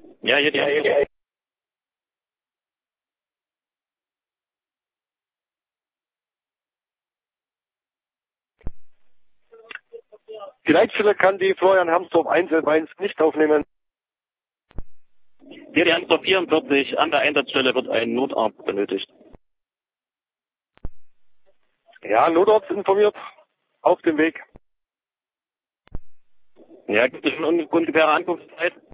Ja, hier die Die Leitstelle kann die Florian Hermsdorf 111 nicht aufnehmen. Hier die Antwort 44. An der Einsatzstelle wird ein Notarzt benötigt. Ja, Notarzt informiert. Auf dem Weg. Ja, gibt es schon ungefähre Ankunftszeit?